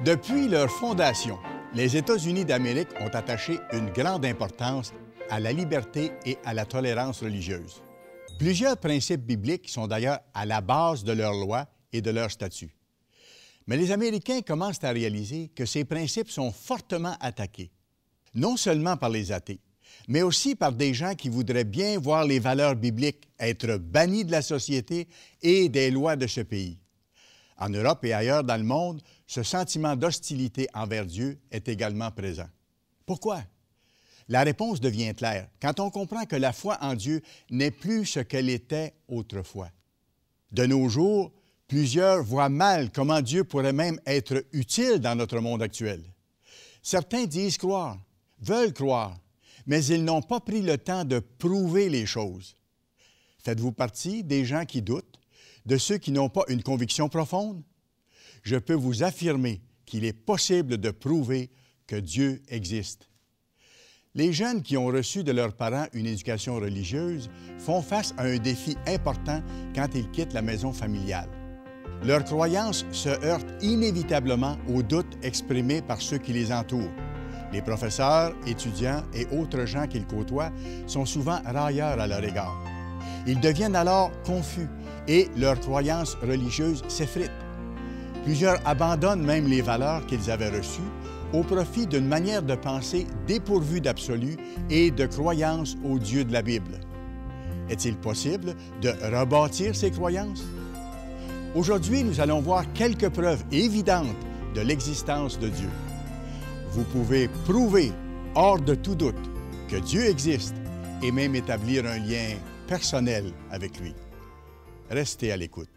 Depuis leur fondation, les États-Unis d'Amérique ont attaché une grande importance à la liberté et à la tolérance religieuse. Plusieurs principes bibliques sont d'ailleurs à la base de leurs lois et de leurs statuts. Mais les Américains commencent à réaliser que ces principes sont fortement attaqués, non seulement par les athées, mais aussi par des gens qui voudraient bien voir les valeurs bibliques être bannies de la société et des lois de ce pays. En Europe et ailleurs dans le monde, ce sentiment d'hostilité envers Dieu est également présent. Pourquoi? La réponse devient claire quand on comprend que la foi en Dieu n'est plus ce qu'elle était autrefois. De nos jours, plusieurs voient mal comment Dieu pourrait même être utile dans notre monde actuel. Certains disent croire, veulent croire, mais ils n'ont pas pris le temps de prouver les choses. Faites-vous partie des gens qui doutent, de ceux qui n'ont pas une conviction profonde? Je peux vous affirmer qu'il est possible de prouver que Dieu existe. Les jeunes qui ont reçu de leurs parents une éducation religieuse font face à un défi important quand ils quittent la maison familiale. Leurs croyances se heurtent inévitablement aux doutes exprimés par ceux qui les entourent. Les professeurs, étudiants et autres gens qu'ils côtoient sont souvent railleurs à leur égard. Ils deviennent alors confus et leurs croyances religieuses s'effritent. Plusieurs abandonnent même les valeurs qu'ils avaient reçues au profit d'une manière de penser dépourvue d'absolu et de croyance au Dieu de la Bible. Est-il possible de rebâtir ces croyances? Aujourd'hui, nous allons voir quelques preuves évidentes de l'existence de Dieu. Vous pouvez prouver, hors de tout doute, que Dieu existe et même établir un lien personnel avec lui. Restez à l'écoute.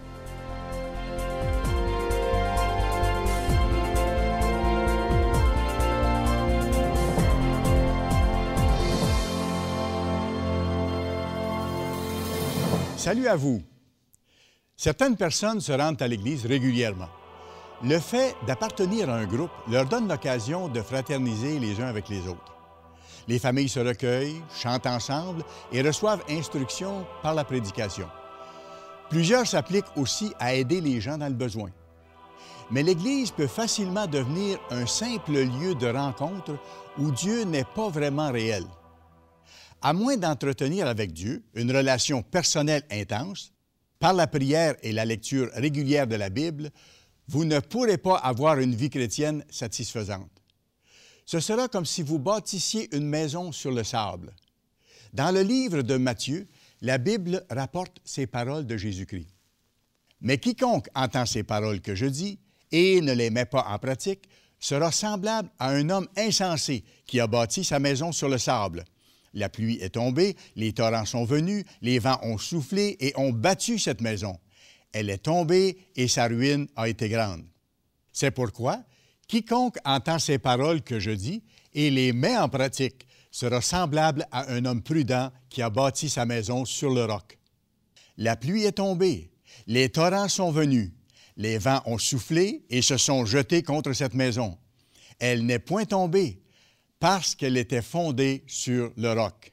Salut à vous! Certaines personnes se rendent à l'Église régulièrement. Le fait d'appartenir à un groupe leur donne l'occasion de fraterniser les uns avec les autres. Les familles se recueillent, chantent ensemble et reçoivent instruction par la prédication. Plusieurs s'appliquent aussi à aider les gens dans le besoin. Mais l'Église peut facilement devenir un simple lieu de rencontre où Dieu n'est pas vraiment réel. À moins d'entretenir avec Dieu une relation personnelle intense, par la prière et la lecture régulière de la Bible, vous ne pourrez pas avoir une vie chrétienne satisfaisante. Ce sera comme si vous bâtissiez une maison sur le sable. Dans le livre de Matthieu, la Bible rapporte ces paroles de Jésus-Christ. « Mais quiconque entend ces paroles que je dis et ne les met pas en pratique sera semblable à un homme insensé qui a bâti sa maison sur le sable. La pluie est tombée, les torrents sont venus, les vents ont soufflé et ont battu cette maison. Elle est tombée et sa ruine a été grande. C'est pourquoi quiconque entend ces paroles que je dis et les met en pratique sera semblable à un homme prudent qui a bâti sa maison sur le roc. La pluie est tombée, les torrents sont venus, les vents ont soufflé et se sont jetés contre cette maison. Elle n'est point tombée, parce qu'elle était fondée sur le roc.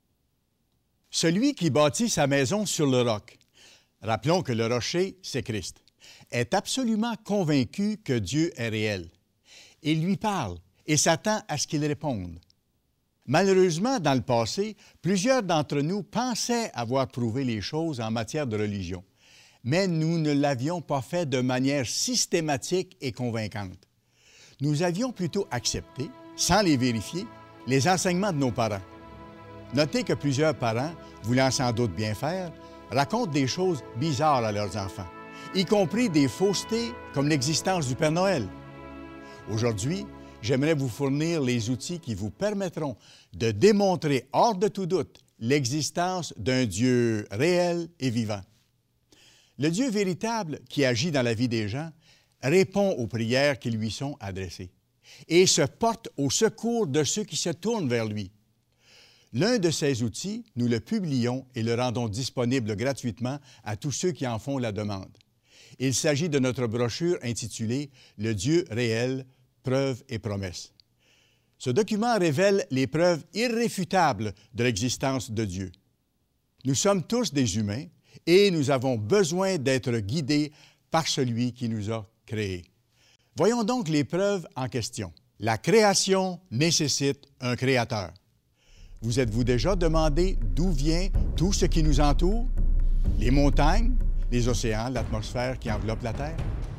Celui qui bâtit sa maison sur le roc, rappelons que le rocher, c'est Christ, est absolument convaincu que Dieu est réel. Il lui parle et s'attend à ce qu'il réponde. Malheureusement, dans le passé, plusieurs d'entre nous pensaient avoir prouvé les choses en matière de religion, mais nous ne l'avions pas fait de manière systématique et convaincante. Nous avions plutôt accepté, sans les vérifier, les enseignements de nos parents. Notez que plusieurs parents, voulant sans doute bien faire, racontent des choses bizarres à leurs enfants, y compris des faussetés comme l'existence du Père Noël. Aujourd'hui, j'aimerais vous fournir les outils qui vous permettront de démontrer hors de tout doute l'existence d'un Dieu réel et vivant. Le Dieu véritable qui agit dans la vie des gens répond aux prières qui lui sont adressées et se porte au secours de ceux qui se tournent vers lui. L'un de ces outils, nous le publions et le rendons disponible gratuitement à tous ceux qui en font la demande. Il s'agit de notre brochure intitulée « Le Dieu réel, preuves et promesses ». Ce document révèle les preuves irréfutables de l'existence de Dieu. Nous sommes tous des humains et nous avons besoin d'être guidés par celui qui nous a créés. Voyons donc les preuves en question. La création nécessite un créateur. Vous êtes-vous déjà demandé d'où vient tout ce qui nous entoure? Les montagnes, les océans, l'atmosphère qui enveloppe la Terre?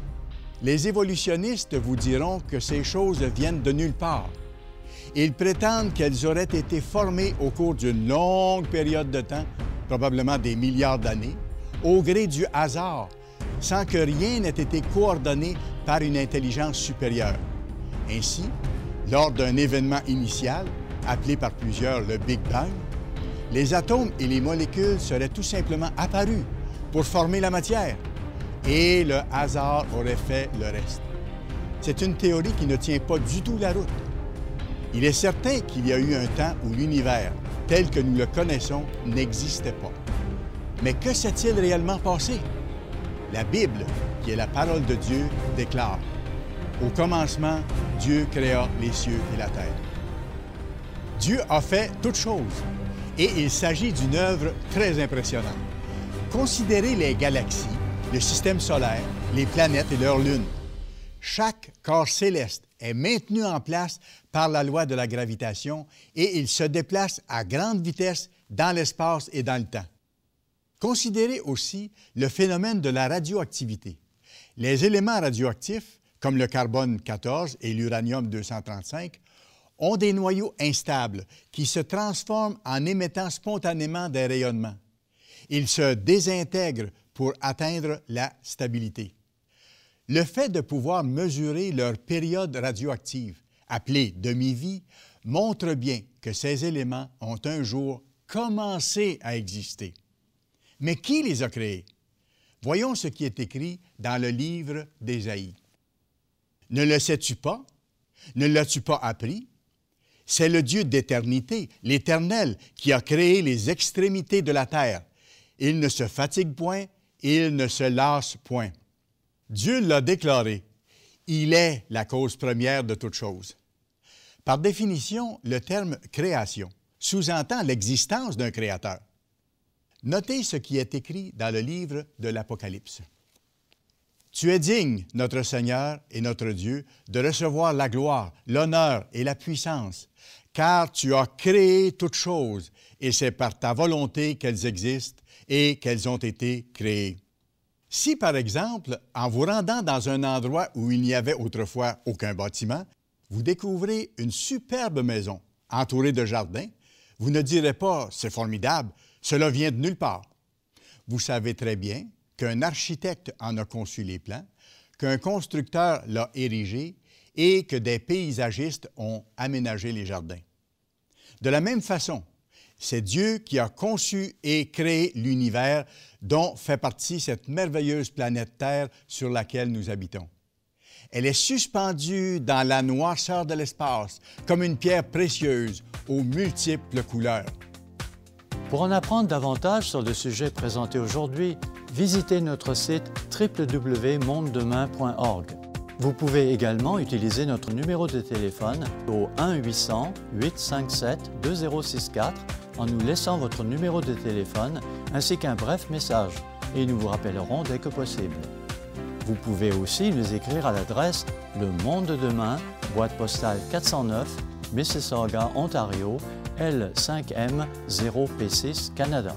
Les évolutionnistes vous diront que ces choses viennent de nulle part. Ils prétendent qu'elles auraient été formées au cours d'une longue période de temps, probablement des milliards d'années, au gré du hasard, sans que rien n'ait été coordonné par une intelligence supérieure. Ainsi, lors d'un événement initial, appelé par plusieurs le Big Bang, les atomes et les molécules seraient tout simplement apparus pour former la matière, et le hasard aurait fait le reste. C'est une théorie qui ne tient pas du tout la route. Il est certain qu'il y a eu un temps où l'univers, tel que nous le connaissons, n'existait pas. Mais que s'est-il réellement passé? La Bible, qui est la parole de Dieu, déclare: « Au commencement, Dieu créa les cieux et la terre. » Dieu a fait toutes choses, et il s'agit d'une œuvre très impressionnante. Considérez les galaxies, le système solaire, les planètes et leurs lunes. Chaque corps céleste est maintenu en place par la loi de la gravitation et il se déplace à grande vitesse dans l'espace et dans le temps. Considérez aussi le phénomène de la radioactivité. Les éléments radioactifs, comme le carbone 14 et l'uranium 235, ont des noyaux instables qui se transforment en émettant spontanément des rayonnements. Ils se désintègrent pour atteindre la stabilité. Le fait de pouvoir mesurer leur période radioactive, appelée demi-vie, montre bien que ces éléments ont un jour commencé à exister. Mais qui les a créés? Voyons ce qui est écrit dans le livre d'Ésaïe. « Ne le sais-tu pas? Ne l'as-tu pas appris? C'est le Dieu d'éternité, l'Éternel, qui a créé les extrémités de la terre. Il ne se fatigue point, il ne se lasse point. » Dieu l'a déclaré. Il est la cause première de toutes choses. Par définition, le terme « création » sous-entend l'existence d'un créateur. Notez ce qui est écrit dans le livre de l'Apocalypse. « Tu es digne, notre Seigneur et notre Dieu, de recevoir la gloire, l'honneur et la puissance, car tu as créé toutes choses, et c'est par ta volonté qu'elles existent et qu'elles ont été créées. » Si, par exemple, en vous rendant dans un endroit où il n'y avait autrefois aucun bâtiment, vous découvrez une superbe maison entourée de jardins, vous ne direz pas « c'est formidable, cela vient de nulle part ». Vous savez très bien qu'un architecte en a conçu les plans, qu'un constructeur l'a érigé et que des paysagistes ont aménagé les jardins. De la même façon, c'est Dieu qui a conçu et créé l'univers dont fait partie cette merveilleuse planète Terre sur laquelle nous habitons. Elle est suspendue dans la noirceur de l'espace, comme une pierre précieuse aux multiples couleurs. Pour en apprendre davantage sur le sujet présenté aujourd'hui, visitez notre site www.mondedemain.org. Vous pouvez également utiliser notre numéro de téléphone au 1-800-857-2064 en nous laissant votre numéro de téléphone ainsi qu'un bref message et nous vous rappellerons dès que possible. Vous pouvez aussi nous écrire à l'adresse Le Monde de Demain, boîte postale 409, Mississauga, Ontario, L5M0P6, Canada.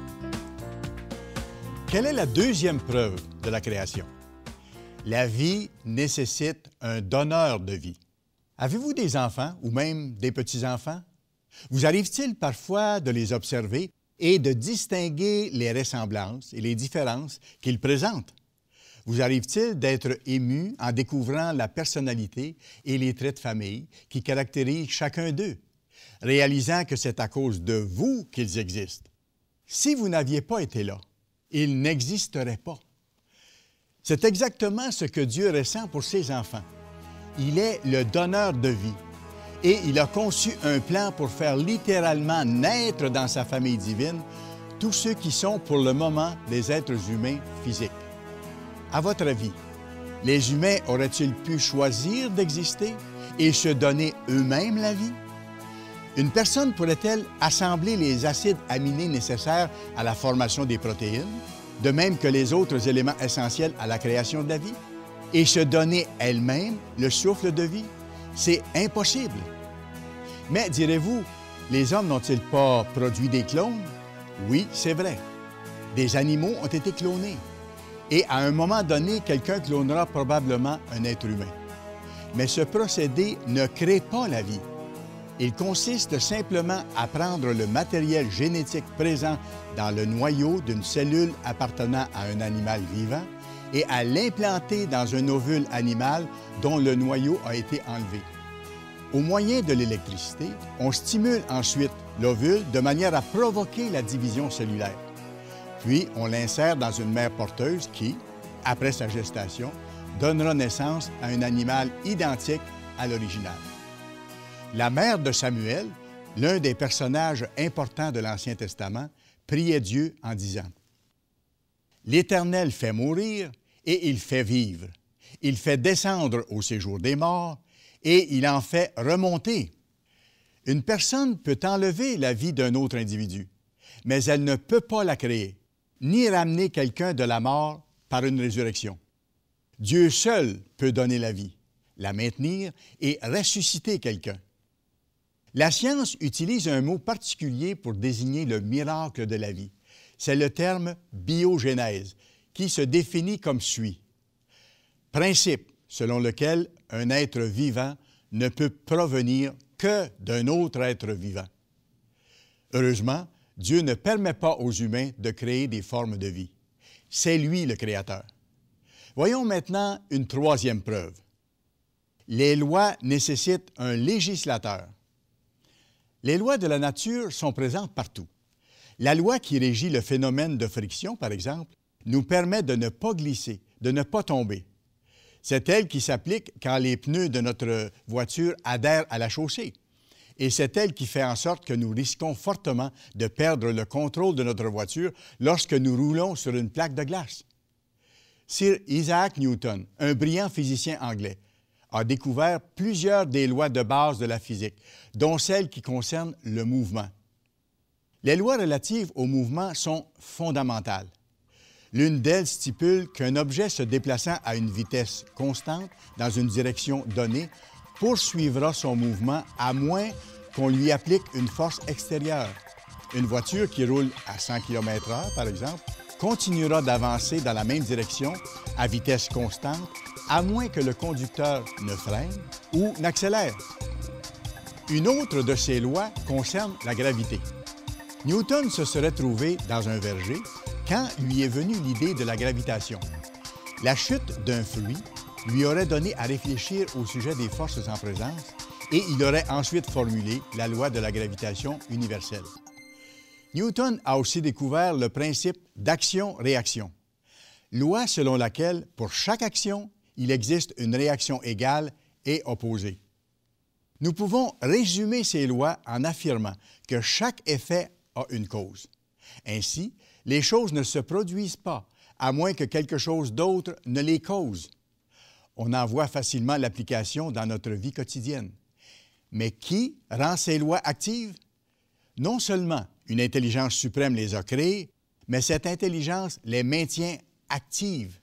Quelle est la deuxième preuve de la création? La vie nécessite un donneur de vie. Avez-vous des enfants ou même des petits-enfants? Vous arrive-t-il parfois de les observer et de distinguer les ressemblances et les différences qu'ils présentent? Vous arrive-t-il d'être ému en découvrant la personnalité et les traits de famille qui caractérisent chacun d'eux, réalisant que c'est à cause de vous qu'ils existent? Si vous n'aviez pas été là, ils n'existeraient pas. C'est exactement ce que Dieu ressent pour ses enfants. Il est le donneur de vie et il a conçu un plan pour faire littéralement naître dans sa famille divine tous ceux qui sont pour le moment des êtres humains physiques. À votre avis, les humains auraient-ils pu choisir d'exister et se donner eux-mêmes la vie? Une personne pourrait-elle assembler les acides aminés nécessaires à la formation des protéines, de même que les autres éléments essentiels à la création de la vie? et se donner elle-même le souffle de vie? C'est impossible. Mais direz-vous, les hommes n'ont-ils pas produit des clones? Oui, c'est vrai. Des animaux ont été clonés. Et à un moment donné, quelqu'un clonera probablement un être humain. Mais ce procédé ne crée pas la vie. Il consiste simplement à prendre le matériel génétique présent dans le noyau d'une cellule appartenant à un animal vivant et à l'implanter dans un ovule animal dont le noyau a été enlevé. Au moyen de l'électricité, on stimule ensuite l'ovule de manière à provoquer la division cellulaire. Puis, on l'insère dans une mère porteuse qui, après sa gestation, donnera naissance à un animal identique à l'original. La mère de Samuel, l'un des personnages importants de l'Ancien Testament, priait Dieu en disant « L'Éternel fait mourir et il fait vivre. Il fait descendre au séjour des morts et il en fait remonter. » Une personne peut enlever la vie d'un autre individu, mais elle ne peut pas la créer, ni ramener quelqu'un de la mort par une résurrection. Dieu seul peut donner la vie, la maintenir et ressusciter quelqu'un. La science utilise un mot particulier pour désigner le miracle de la vie. C'est le terme biogénèse, qui se définit comme suit. Principe selon lequel un être vivant ne peut provenir que d'un autre être vivant. Heureusement, Dieu ne permet pas aux humains de créer des formes de vie. C'est lui le Créateur. Voyons maintenant une troisième preuve. Les lois nécessitent un législateur. Les lois de la nature sont présentes partout. La loi qui régit le phénomène de friction, par exemple, nous permet de ne pas glisser, de ne pas tomber. C'est elle qui s'applique quand les pneus de notre voiture adhèrent à la chaussée. Et c'est elle qui fait en sorte que nous risquons fortement de perdre le contrôle de notre voiture lorsque nous roulons sur une plaque de glace. Sir Isaac Newton, un brillant physicien anglais, a découvert plusieurs des lois de base de la physique, dont celles qui concernent le mouvement. Les lois relatives au mouvement sont fondamentales. L'une d'elles stipule qu'un objet se déplaçant à une vitesse constante dans une direction donnée poursuivra son mouvement à moins qu'on lui applique une force extérieure. Une voiture qui roule à 100 km/h, par exemple, continuera d'avancer dans la même direction à vitesse constante, à moins que le conducteur ne freine ou n'accélère. Une autre de ces lois concerne la gravité. Newton se serait trouvé dans un verger quand lui est venue l'idée de la gravitation. La chute d'un fruit lui aurait donné à réfléchir au sujet des forces en présence et il aurait ensuite formulé la loi de la gravitation universelle. Newton a aussi découvert le principe d'action-réaction, loi selon laquelle, pour chaque action, il existe une réaction égale et opposée. Nous pouvons résumer ces lois en affirmant que chaque effet a une cause. Ainsi, les choses ne se produisent pas, à moins que quelque chose d'autre ne les cause. On en voit facilement l'application dans notre vie quotidienne. Mais qui rend ces lois actives? Non seulement une intelligence suprême les a créées, mais cette intelligence les maintient actives.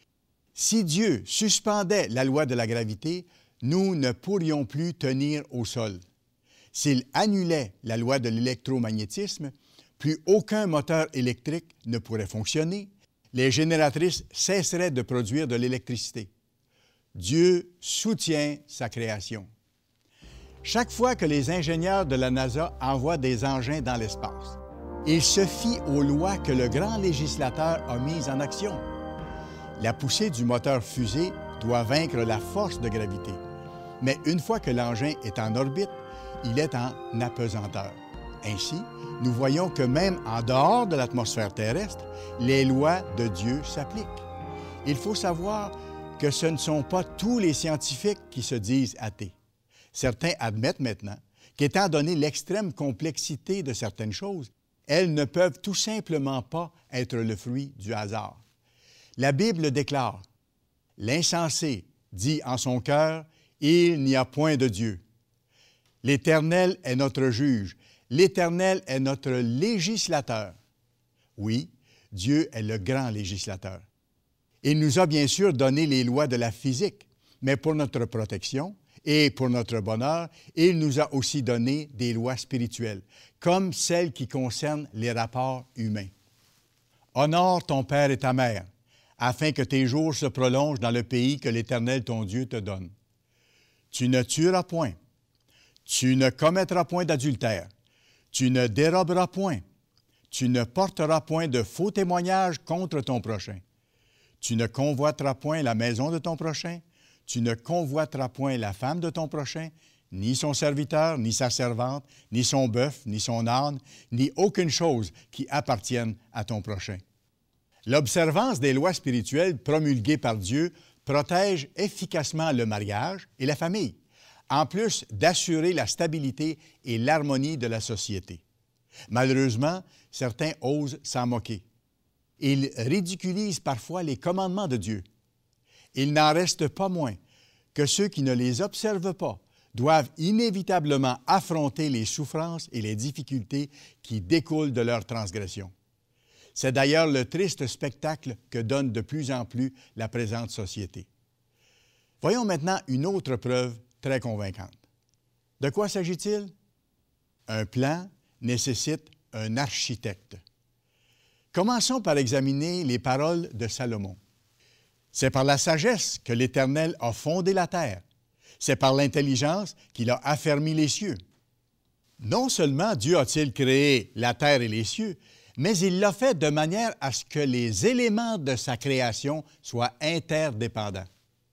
Si Dieu suspendait la loi de la gravité, nous ne pourrions plus tenir au sol. S'il annulait la loi de l'électromagnétisme, plus aucun moteur électrique ne pourrait fonctionner. Les génératrices cesseraient de produire de l'électricité. Dieu soutient sa création. Chaque fois que les ingénieurs de la NASA envoient des engins dans l'espace, ils se fient aux lois que le grand législateur a mises en action. La poussée du moteur fusée doit vaincre la force de gravité. Mais une fois que l'engin est en orbite, il est en apesanteur. Ainsi, nous voyons que même en dehors de l'atmosphère terrestre, les lois de Dieu s'appliquent. Il faut savoir que ce ne sont pas tous les scientifiques qui se disent athées. Certains admettent maintenant qu'étant donné l'extrême complexité de certaines choses, elles ne peuvent tout simplement pas être le fruit du hasard. La Bible déclare « L'insensé dit en son cœur, il n'y a point de Dieu. L'Éternel est notre juge, l'Éternel est notre législateur. » Oui, Dieu est le grand législateur. Il nous a bien sûr donné les lois de la physique, mais pour notre protection et pour notre bonheur, il nous a aussi donné des lois spirituelles, comme celles qui concernent les rapports humains. Honore ton père et ta mère, afin que tes jours se prolongent dans le pays que l'Éternel ton Dieu te donne. Tu ne tueras point, tu ne commettras point d'adultère, tu ne déroberas point, tu ne porteras point de faux témoignages contre ton prochain. Tu ne convoiteras point la maison de ton prochain, tu ne convoiteras point la femme de ton prochain, ni son serviteur, ni sa servante, ni son bœuf, ni son âne, ni aucune chose qui appartienne à ton prochain. L'observance des lois spirituelles promulguées par Dieu protège efficacement le mariage et la famille, en plus d'assurer la stabilité et l'harmonie de la société. Malheureusement, certains osent s'en moquer. Ils ridiculisent parfois les commandements de Dieu. Il n'en reste pas moins que ceux qui ne les observent pas doivent inévitablement affronter les souffrances et les difficultés qui découlent de leur transgression. C'est d'ailleurs le triste spectacle que donne de plus en plus la présente société. Voyons maintenant une autre preuve très convaincante. De quoi s'agit-il? Un plan nécessite un architecte. Commençons par examiner les paroles de Salomon. C'est par la sagesse que l'Éternel a fondé la terre. C'est par l'intelligence qu'il a affermi les cieux. Non seulement Dieu a-t-il créé la terre et les cieux, mais il l'a fait de manière à ce que les éléments de sa création soient interdépendants.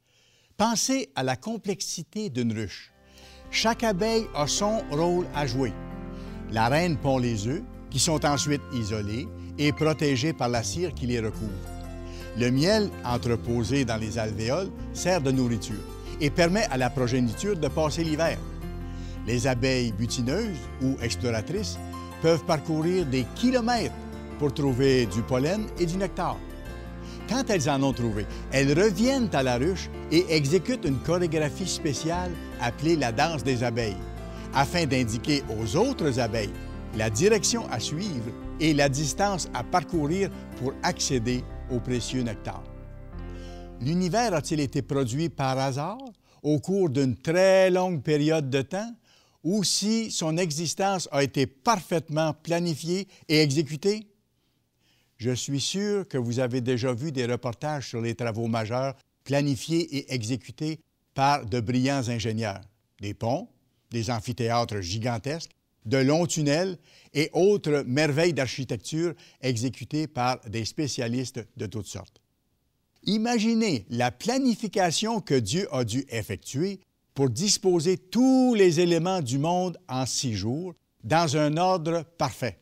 Pensez à la complexité d'une ruche. Chaque abeille a son rôle à jouer. La reine pond les œufs, qui sont ensuite isolés et protégés par la cire qui les recouvre. Le miel, entreposé dans les alvéoles, sert de nourriture et permet à la progéniture de passer l'hiver. Les abeilles butineuses ou exploratrices peuvent parcourir des kilomètres pour trouver du pollen et du nectar. Quand elles en ont trouvé, elles reviennent à la ruche et exécutent une chorégraphie spéciale appelée la danse des abeilles, afin d'indiquer aux autres abeilles la direction à suivre et la distance à parcourir pour accéder au précieux nectar. L'univers a-t-il été produit par hasard au cours d'une très longue période de temps ou si son existence a été parfaitement planifiée et exécutée? Je suis sûr que vous avez déjà vu des reportages sur les travaux majeurs planifiés et exécutés par de brillants ingénieurs. Des ponts, des amphithéâtres gigantesques, de longs tunnels et autres merveilles d'architecture exécutées par des spécialistes de toutes sortes. Imaginez la planification que Dieu a dû effectuer pour disposer tous les éléments du monde en 6 jours dans un ordre parfait.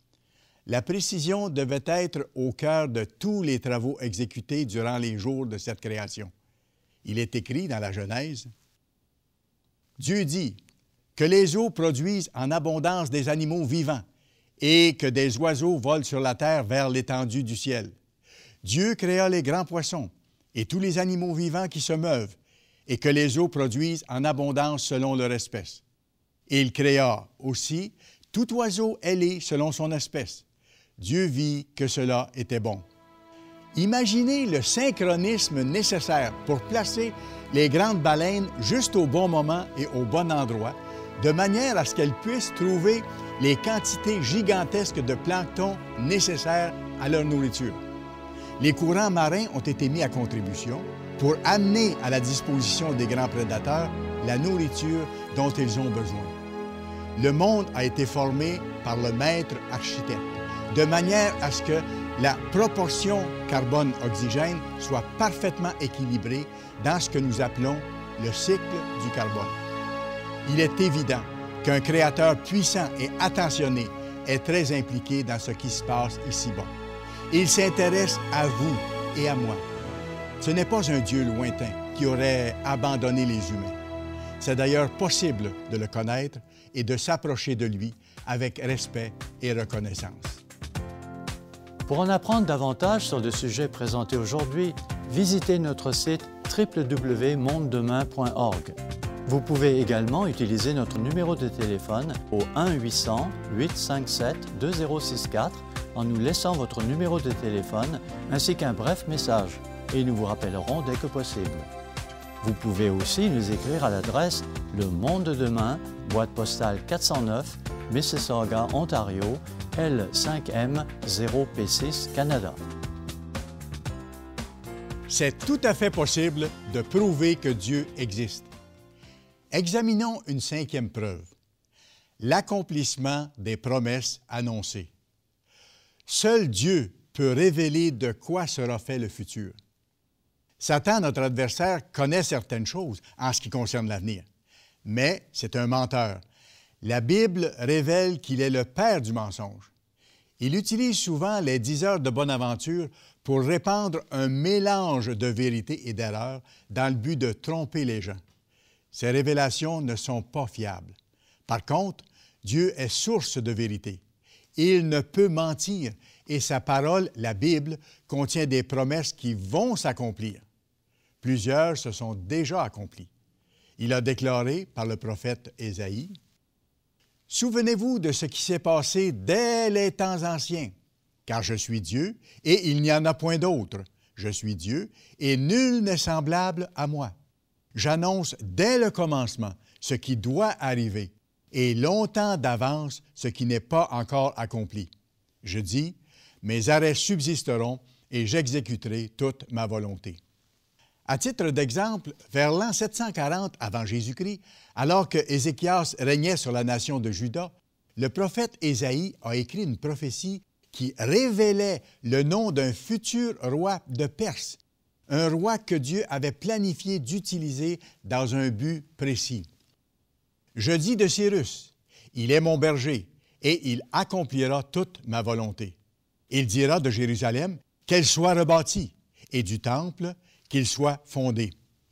La précision devait être au cœur de tous les travaux exécutés durant les jours de cette création. Il est écrit dans la Genèse, « Dieu dit, que les eaux produisent en abondance des animaux vivants et que des oiseaux volent sur la terre vers l'étendue du ciel. Dieu créa les grands poissons et tous les animaux vivants qui se meuvent et que les eaux produisent en abondance selon leur espèce. Et il créa aussi tout oiseau ailé selon son espèce. Dieu vit que cela était bon. » Imaginez le synchronisme nécessaire pour placer les grandes baleines juste au bon moment et au bon endroit, de manière à ce qu'elles puissent trouver les quantités gigantesques de plancton nécessaires à leur nourriture. Les courants marins ont été mis à contribution pour amener à la disposition des grands prédateurs la nourriture dont ils ont besoin. Le monde a été formé par le maître architecte, de manière à ce que la proportion carbone-oxygène soit parfaitement équilibrée dans ce que nous appelons le cycle du carbone. Il est évident qu'un créateur puissant et attentionné est très impliqué dans ce qui se passe ici-bas. Il s'intéresse à vous et à moi. Ce n'est pas un Dieu lointain qui aurait abandonné les humains. C'est d'ailleurs possible de le connaître et de s'approcher de lui avec respect et reconnaissance. Pour en apprendre davantage sur le sujet présenté aujourd'hui, visitez notre site www.mondedemain.org. Vous pouvez également utiliser notre numéro de téléphone au 1-800-857-2064 en nous laissant votre numéro de téléphone ainsi qu'un bref message. et nous vous rappellerons dès que possible. Vous pouvez aussi nous écrire à l'adresse Le Monde de Demain, boîte postale 409, Mississauga, Ontario, L5M0P6, Canada. C'est tout à fait possible de prouver que Dieu existe. Examinons une cinquième preuve, l'accomplissement des promesses annoncées. Seul Dieu peut révéler de quoi sera fait le futur. Satan, notre adversaire, connaît certaines choses en ce qui concerne l'avenir, mais c'est un menteur. La Bible révèle qu'il est le père du mensonge. Il utilise souvent les 10 heures de bonne aventure pour répandre un mélange de vérité et d'erreur dans le but de tromper les gens. Ces révélations ne sont pas fiables. Par contre, Dieu est source de vérité. Il ne peut mentir et sa parole, la Bible, contient des promesses qui vont s'accomplir. Plusieurs se sont déjà accomplies. Il a déclaré par le prophète Ésaïe, « Souvenez-vous de ce qui s'est passé dès les temps anciens, car je suis Dieu et il n'y en a point d'autre. Je suis Dieu et nul n'est semblable à moi. J'annonce dès le commencement ce qui doit arriver et longtemps d'avance ce qui n'est pas encore accompli. Je dis, mes arrêts subsisteront et j'exécuterai toute ma volonté. » À titre d'exemple, vers l'an 740 avant Jésus-Christ, alors que Ézéchias régnait sur la nation de Juda, le prophète Ésaïe a écrit une prophétie qui révélait le nom d'un futur roi de Perse, un roi que Dieu avait planifié d'utiliser dans un but précis. « Je dis de Cyrus, il est mon berger, et il accomplira toute ma volonté. Il dira de Jérusalem qu'elle soit rebâtie, et du temple qu'il soit fondé. »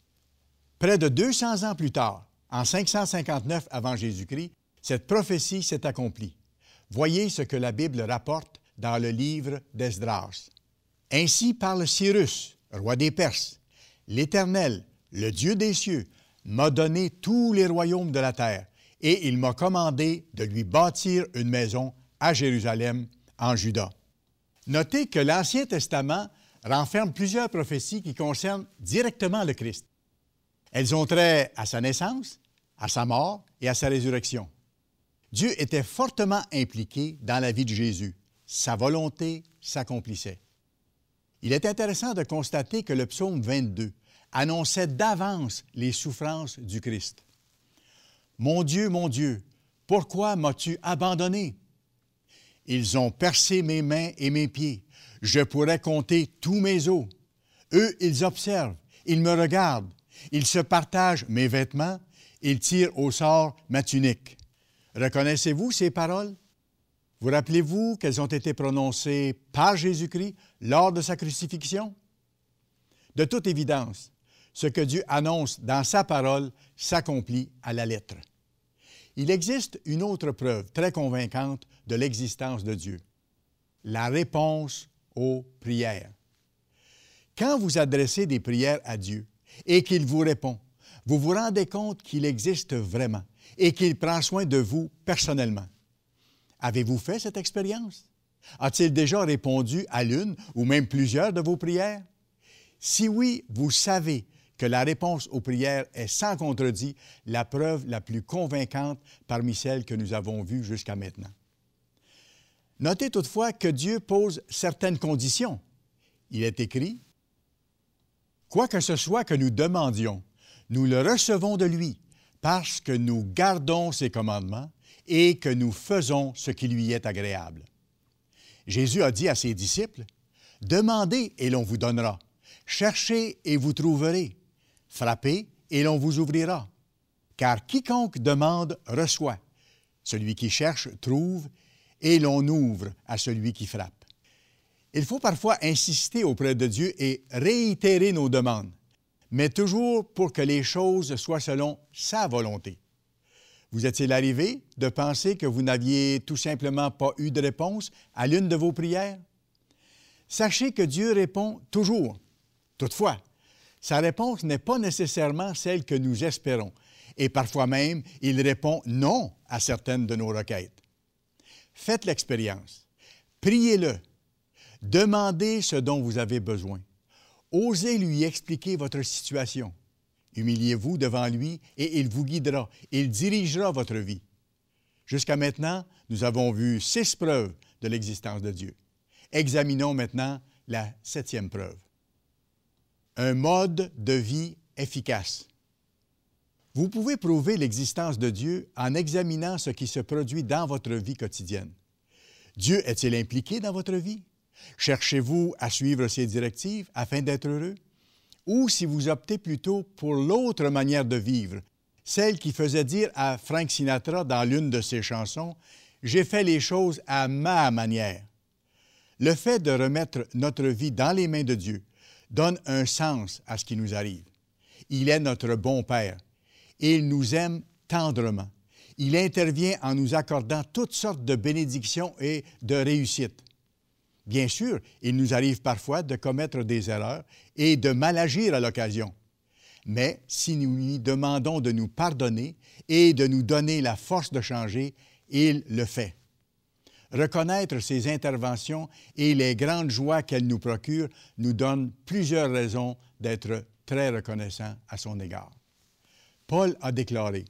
Près de 200 ans plus tard, en 559 avant Jésus-Christ, cette prophétie s'est accomplie. Voyez ce que la Bible rapporte dans le livre d'Esdras. « Ainsi parle Cyrus, roi des Perses. L'Éternel, le Dieu des cieux, m'a donné tous les royaumes de la terre, et il m'a commandé de lui bâtir une maison à Jérusalem, en Juda. » Notez que l'Ancien Testament renferme plusieurs prophéties qui concernent directement le Christ. Elles ont trait à sa naissance, à sa mort et à sa résurrection. Dieu était fortement impliqué dans la vie de Jésus. Sa volonté s'accomplissait. Il est intéressant de constater que le psaume 22 annonçait d'avance les souffrances du Christ. « Mon Dieu, pourquoi m'as-tu abandonné? Ils ont percé mes mains et mes pieds. Je pourrais compter tous mes os. Eux, ils observent, ils me regardent, ils se partagent mes vêtements, ils tirent au sort ma tunique. » Reconnaissez-vous ces paroles? Vous rappelez-vous qu'elles ont été prononcées par Jésus-Christ lors de sa crucifixion? De toute évidence, ce que Dieu annonce dans sa parole s'accomplit à la lettre. Il existe une autre preuve très convaincante de l'existence de Dieu, la réponse aux prières. Quand vous adressez des prières à Dieu et qu'il vous répond, vous vous rendez compte qu'il existe vraiment et qu'il prend soin de vous personnellement. Avez-vous fait cette expérience? A-t-il déjà répondu à l'une ou même plusieurs de vos prières? Si oui, vous savez que la réponse aux prières est sans contredit la preuve la plus convaincante parmi celles que nous avons vues jusqu'à maintenant. Notez toutefois que Dieu pose certaines conditions. Il est écrit, « Quoi que ce soit que nous demandions, nous le recevons de lui, parce que nous gardons ses commandements et que nous faisons ce qui lui est agréable. » Jésus a dit à ses disciples, « Demandez et l'on vous donnera. Cherchez et vous trouverez. Frappez et l'on vous ouvrira. Car quiconque demande reçoit. Celui qui cherche trouve et l'on ouvre à celui qui frappe. » Il faut parfois insister auprès de Dieu et réitérer nos demandes, mais toujours pour que les choses soient selon sa volonté. Vous est-il arrivé de penser que vous n'aviez tout simplement pas eu de réponse à l'une de vos prières? Sachez que Dieu répond toujours. Toutefois, sa réponse n'est pas nécessairement celle que nous espérons, et parfois même, il répond non à certaines de nos requêtes. Faites l'expérience. Priez-le. Demandez ce dont vous avez besoin. Osez lui expliquer votre situation. Humiliez-vous devant lui et il vous guidera. Il dirigera votre vie. Jusqu'à maintenant, nous avons vu 6 preuves de l'existence de Dieu. Examinons maintenant la 7e preuve. Un mode de vie efficace. Vous pouvez prouver l'existence de Dieu en examinant ce qui se produit dans votre vie quotidienne. Dieu est-il impliqué dans votre vie? Cherchez-vous à suivre ses directives afin d'être heureux? Ou si vous optez plutôt pour l'autre manière de vivre, celle qui faisait dire à Frank Sinatra dans l'une de ses chansons « J'ai fait les choses à ma manière ». Le fait de remettre notre vie dans les mains de Dieu donne un sens à ce qui nous arrive. Il est notre bon Père et il nous aime tendrement. Il intervient en nous accordant toutes sortes de bénédictions et de réussites. Bien sûr, il nous arrive parfois de commettre des erreurs et de mal agir à l'occasion. Mais si nous lui demandons de nous pardonner et de nous donner la force de changer, il le fait. Reconnaître ses interventions et les grandes joies qu'elles nous procurent nous donne plusieurs raisons d'être très reconnaissants à son égard. Paul a déclaré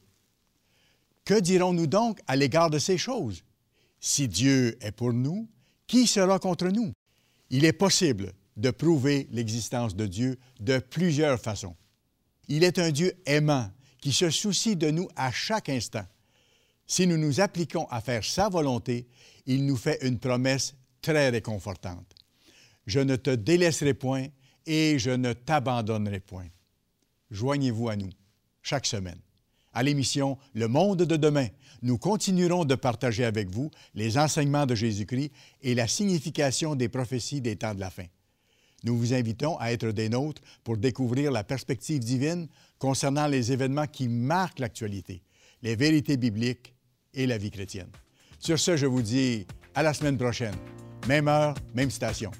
« Que dirons-nous donc à l'égard de ces choses? Si Dieu est pour nous, qui sera contre nous? » Il est possible de prouver l'existence de Dieu de plusieurs façons. Il est un Dieu aimant qui se soucie de nous à chaque instant. Si nous nous appliquons à faire sa volonté, il nous fait une promesse très réconfortante. « Je ne te délaisserai point et je ne t'abandonnerai point. » Joignez-vous à nous chaque semaine. À l'émission « Le monde de demain », nous continuerons de partager avec vous les enseignements de Jésus-Christ et la signification des prophéties des temps de la fin. Nous vous invitons à être des nôtres pour découvrir la perspective divine concernant les événements qui marquent l'actualité, les vérités bibliques et la vie chrétienne. Sur ce, je vous dis à la semaine prochaine. Même heure, même station.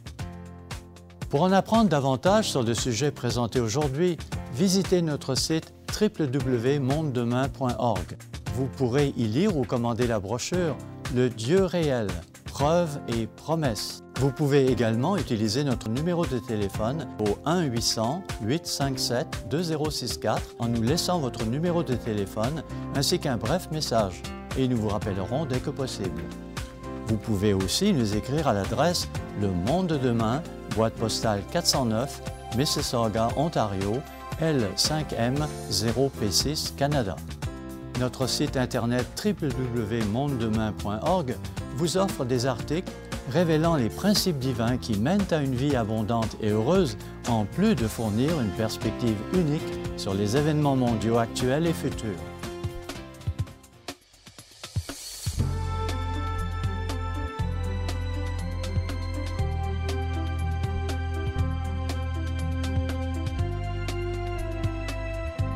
Pour en apprendre davantage sur le sujet présenté aujourd'hui, visitez notre site www.mondedemain.org. Vous pourrez y lire ou commander la brochure « Le Dieu réel, preuves et promesses ». Vous pouvez également utiliser notre numéro de téléphone au 1-800-857-2064 en nous laissant votre numéro de téléphone ainsi qu'un bref message et nous vous rappellerons dès que possible. Vous pouvez aussi nous écrire à l'adresse Le Monde de Demain, boîte postale 409, Mississauga, Ontario, L5M0P6, Canada. Notre site internet www.mondedemain.org vous offre des articles révélant les principes divins qui mènent à une vie abondante et heureuse, en plus de fournir une perspective unique sur les événements mondiaux actuels et futurs.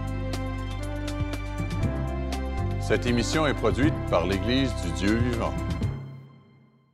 Cette émission est produite par l'Église du Dieu vivant.